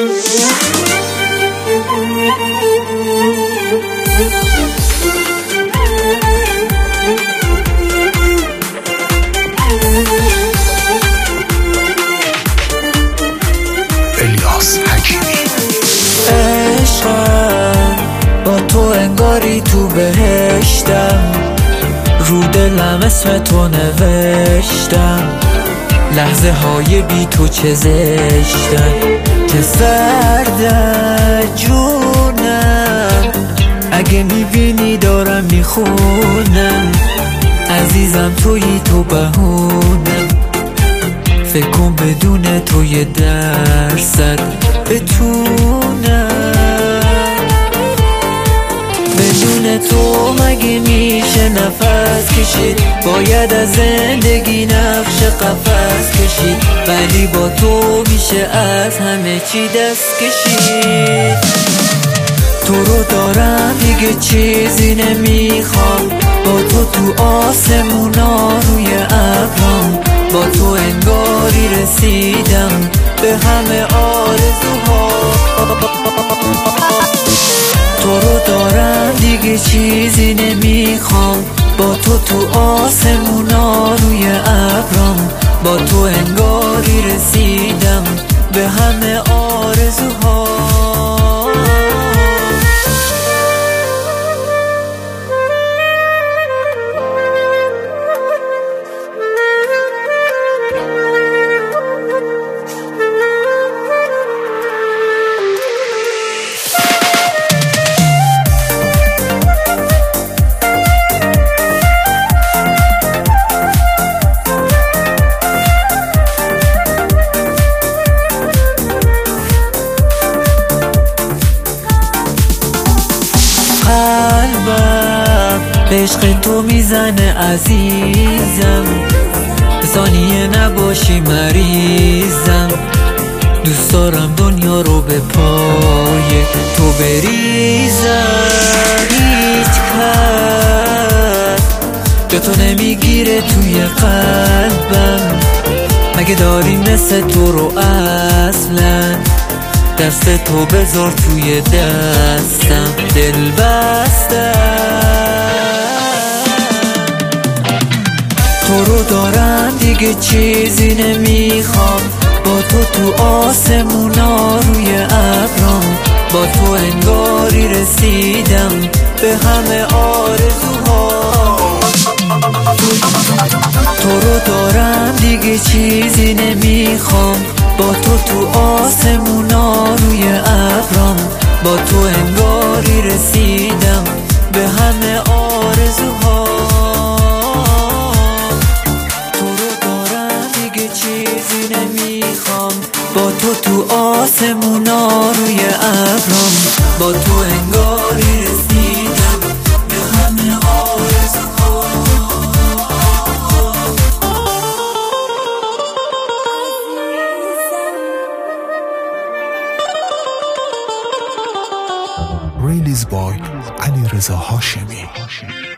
الیاس حکیمی. عشقم با تو انگاری تو بهشتم، رو دلم اسم تو نوشتم، لحظه های بی تو چه زشتن، چه سرده جونم، اگه میبینی دارم میخونم، عزیزم تویی تو بهونم، فکر کن بدون تو یه درصد بتونم، بدون تو مگه میشه نفس کشید، باید از زندگی نقش قفس کشید، ولی با تو میشه از همه چی دست کشید. تو رو دارم دیگه چیزی نمیخوام، با تو آسمونا روی ابرام، با تو انگاری رسیدم به همه آرزوها. تو رو دارم دیگه چیزی نمیخوام، با تو آسمونا روی ابرام، با تو انگاری رسیدم به همه آرزوها. قلبم به عشق تو میزنه عزیزم، ثانیه نباشی مریضم، دوست دارم دنیا رو به پای تو بریزم. هیچ کس جا تو نمیگیره توی قلبم، مگه داریم مثل تو رو اصلا، دست تو بذار توی دستم دل بستم. تو رو دارم دیگه چیزی نمیخوام، با تو آسمونا روی ابرام، با تو انگاری رسیدم به همه آرزوها. تو رو دارم دیگه چیزی نمیخوام، با تو آسمونا روی ابرام، با تو انگاری رسیدم به همه آرزوها. تو رو دارم دیگه چیزی نمیخوام، با تو آسمونا روی ابرام، با تو انگاری رسیدم به همه آرزوها. ریلیز بای علیرضا هاشمی.